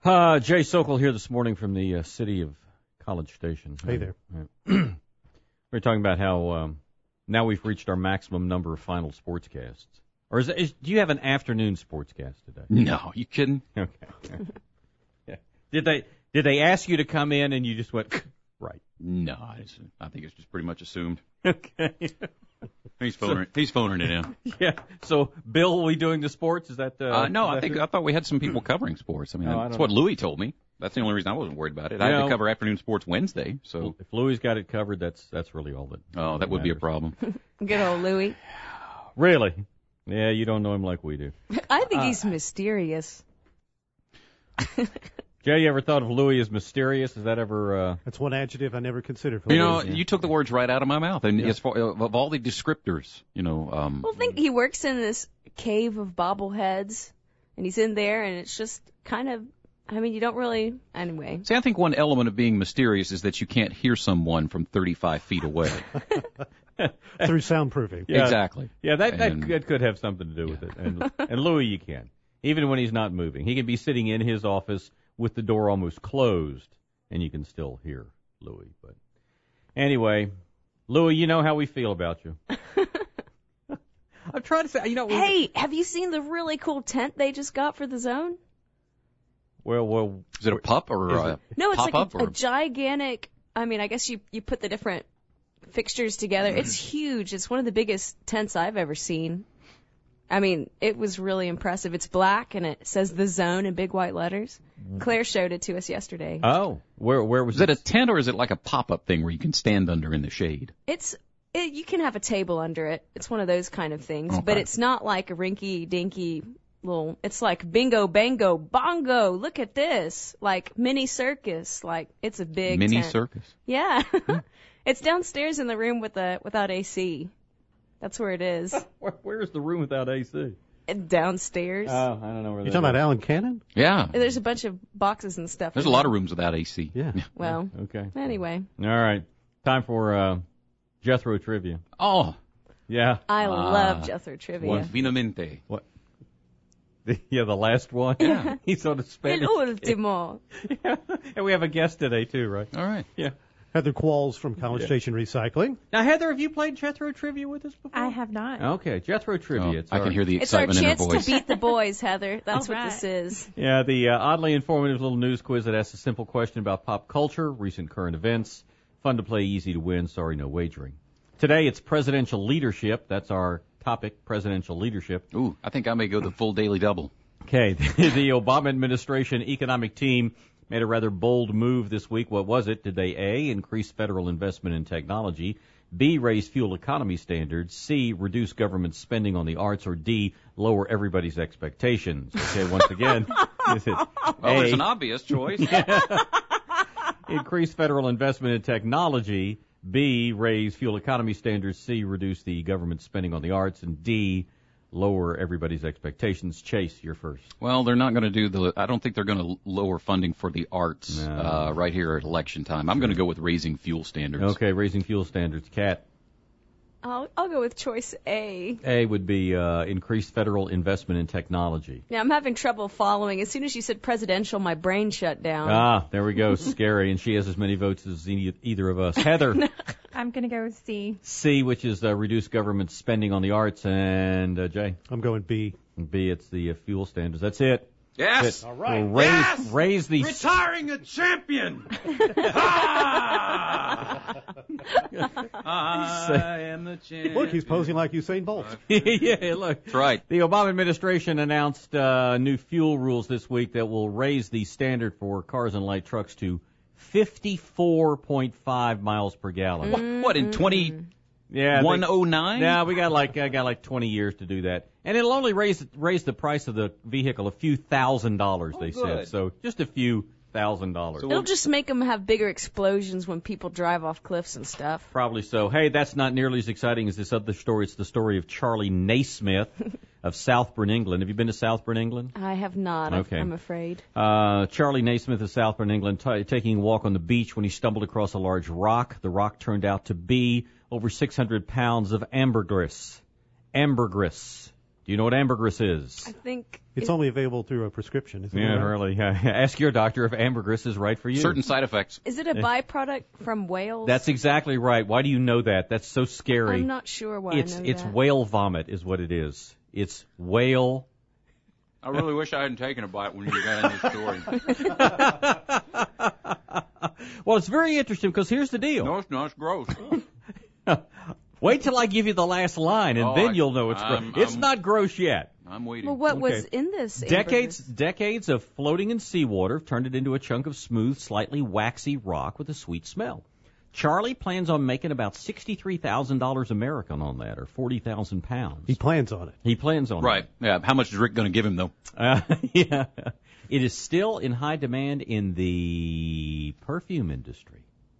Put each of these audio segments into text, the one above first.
Jay Sokol here this morning from the city of College Station. Hey there. We're talking about how now we've reached our maximum number of final sportscasts. Or do you have an afternoon sportscast today? No, you kidding? Okay. Yeah. Did they ask you to come in and you just went right? No, I think it's just pretty much assumed. Okay. He's phoning it in. Yeah. So, Bill, will we doing the sports? Is that no? is that I thought we had some people covering sports. I mean, that's what Louis told me. That's the only reason I wasn't worried about it. I had to cover afternoon sports Wednesday, so if Louis got it covered, that's really all that. Oh, that would be a problem. Good old Louis. Really? Yeah, you don't know him like we do. I think he's mysterious. Jay, you ever thought of Louis as mysterious? Is that ever... That's one adjective I never considered for Louis. Louis. You took the words right out of my mouth. And as far of all the descriptors, Well, think he works in this cave of bobbleheads, and he's in there, and it's just kind of... I mean, you don't really... Anyway. See, I think one element of being mysterious is that you can't hear someone from 35 feet away. Through soundproofing. Yeah, exactly. Yeah, that could have something to do with it. And Louis, you can. Even when he's not moving. He can be sitting in his office with the door almost closed, and you can still hear Louis. But anyway, Louis, you know how we feel about you. I'm trying to say, Hey, have you seen the really cool tent they just got for the zone? Well, is it a pup or a No, it's pop-up like a gigantic. I mean, I guess you put the different fixtures together. It's huge. It's one of the biggest tents I've ever seen. I mean, it was really impressive. It's black, and it says The Zone in big white letters. Claire showed it to us yesterday. Oh, where was it? Is it a tent, or is it like a pop-up thing where you can stand under in the shade? You can have a table under it. It's one of those kind of things. Okay. But it's not like a rinky-dinky little... It's like bingo, bango, bongo. Look at this. Like mini circus. Like, it's a big Mini tent. circus? Yeah. It's downstairs in the room without AC. That's where it is. Where's the room without AC? Downstairs. Oh, I don't know where You're talking about Alan Cannon? Yeah. There's a bunch of boxes and stuff. There's a lot of rooms without AC. Yeah. Well, okay. Anyway. All right. Time for Jethro Trivia. Oh. Yeah. I love Jethro Trivia. Buon finamente. What? The last one? Yeah. He's on a Spanish. El último. Yeah. And we have a guest today, too, right? All right. Yeah. Heather Qualls from College Station Recycling. Now, Heather, have you played Jethro Trivia with us before? I have not. Okay, Jethro Trivia. I can hear the It's our excitement in her chance voice. to beat the boys, Heather. That's All what right. this is. Yeah, the oddly informative little news quiz that asks a simple question about pop culture, recent current events. Fun to play, easy to win. Sorry, no wagering. Today, it's presidential leadership. That's our topic, presidential leadership. Ooh, I think I may go the full daily double. Okay, the Obama administration economic team made a rather bold move this week. What was it? Did they A, increase federal investment in technology, B, raise fuel economy standards, C, reduce government spending on the arts, or D, lower everybody's expectations? Okay, once again, is it Well, A, there's an obvious choice. increase federal investment in technology, B, raise fuel economy standards, C, reduce the government spending on the arts, and D, lower everybody's expectations? Chase, you're first. Well, they're not going to do I don't think they're going to lower funding for the arts right here at election time. I'm going to go with raising fuel standards. Okay, raising fuel standards. Kat? I'll go with choice A. A would be increased federal investment in technology. Now, I'm having trouble following. As soon as you said presidential, my brain shut down. Ah, there we go. Scary. And she has as many votes as either of us. Heather? I'm going to go with C. C, which is reduce government spending on the arts. And Jay? I'm going B. B, it's the fuel standards. That's it. Yes. All right. Raise the... Retiring a champion. I am the champion. Look, he's posing like Usain Bolt. Yeah, look. That's right. The Obama administration announced new fuel rules this week that will raise the standard for cars and light trucks to 54.5 miles per gallon. What, in 109? Yeah, we got like 20 years to do that, and it'll only raise the price of the vehicle a few $1,000s. They said so, just a few $1,000. It'll just make them have bigger explosions when people drive off cliffs and stuff. Probably so. Hey, that's not nearly as exciting as this other story. It's the story of Charlie Naismith of Southburn, England. Have you been to Southburn, England? I have not. Okay. I'm afraid. Charlie Naismith of Southburn, England, taking a walk on the beach when he stumbled across a large rock. The rock turned out to be over 600 pounds of ambergris. Ambergris. Do you know what ambergris is? I think It's only available through a prescription, isn't it? Yeah, really. Ask your doctor if ambergris is right for you. Certain side effects. Is it a byproduct from whales? That's exactly right. Why do you know that? That's so scary. I'm not sure why It's I know it's that. whale vomit is what it is. It's whale. I really wish I hadn't taken a bite when you got in this story. Well, it's very interesting because here's the deal. No, it's not. It's gross. Wait till I give you the last line, and then you'll know it's gross. It's not gross yet. I'm waiting. Well, what Okay. was in this? Decades of floating in seawater have turned it into a chunk of smooth, slightly waxy rock with a sweet smell. Charlie plans on making about $63,000 American on that, or 40,000 pounds. He plans on it. He plans on Right. Yeah. How much is Rick going to give him, though? Yeah. It is still in high demand in the perfume industry.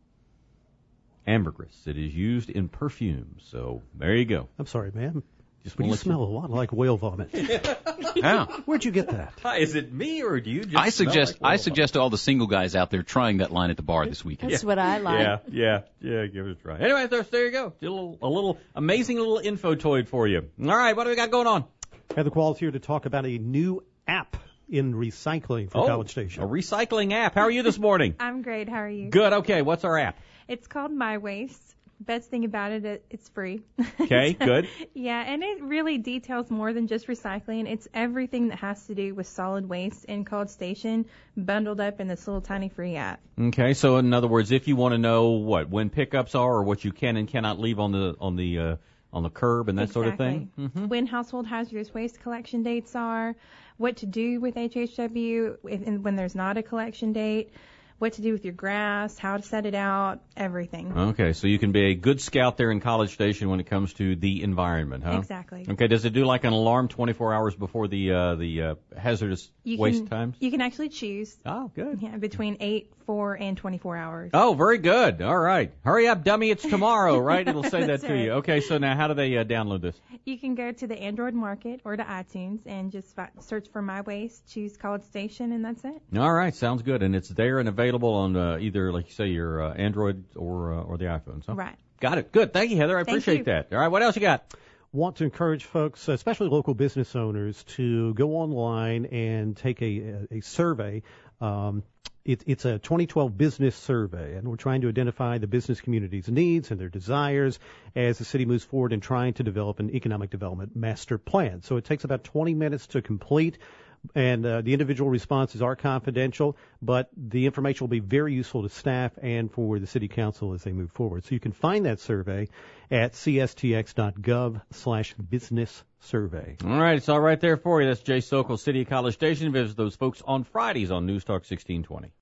Ambergris. It is used in perfume. So there you go. I'm sorry, ma'am. Just But wanna you let smell a lot like whale vomit. Yeah. Where'd you get that? Hi, is it me or do you just I smell suggest like I suggest to all the single guys out there trying that line at the bar this weekend. That's what I like. Yeah, give it a try. Anyway, there you go. A little amazing little infotoid for you. All right, what do we got going on? Heather Qualls here to talk about a new app in recycling for College Station. A recycling app. How are you this morning? I'm great. How are you? Good. Okay, what's our app? It's called My Waste. Best thing about it, it's free. Okay, good. Yeah, and it really details more than just recycling. It's everything that has to do with solid waste in College Station bundled up in this little tiny free app. Okay, so in other words, if you want to know when pickups are or what you can and cannot leave on the curb and that sort of thing. Exactly. When household hazardous waste collection dates are, what to do with HHW when there's not a collection date, what to do with your grass, how to set it out, everything. Okay, so you can be a good scout there in College Station when it comes to the environment, huh? Exactly. Okay, does it do like an alarm 24 hours before the hazardous waste times? You can actually choose. Oh, good. Yeah, between 8, 4, and 24 hours. Oh, very good. All right. Hurry up, dummy. It's tomorrow, right? It'll say that That's to you. right. Okay, so now how do they download this? You can go to the Android Market or to iTunes and just search for My Waste, choose College Station, and that's it. All right, sounds good. And it's there and available on either, like you say, your Android or the iPhone. So. Right. Got it. Good. Thank you, Heather. I Thank appreciate you. that. All right, what else you got? Want to encourage folks, especially local business owners, to go online and take a survey. It's a 2012 business survey, and we're trying to identify the business community's needs and their desires as the city moves forward in trying to develop an economic development master plan. So it takes about 20 minutes to complete, and the individual responses are confidential, but the information will be very useful to staff and for the city council as they move forward. So you can find that survey at cstx.gov/business survey. All right, it's all right there for you. That's Jay Sokol, City of College Station. Visit those folks on Fridays on News Talk 1620.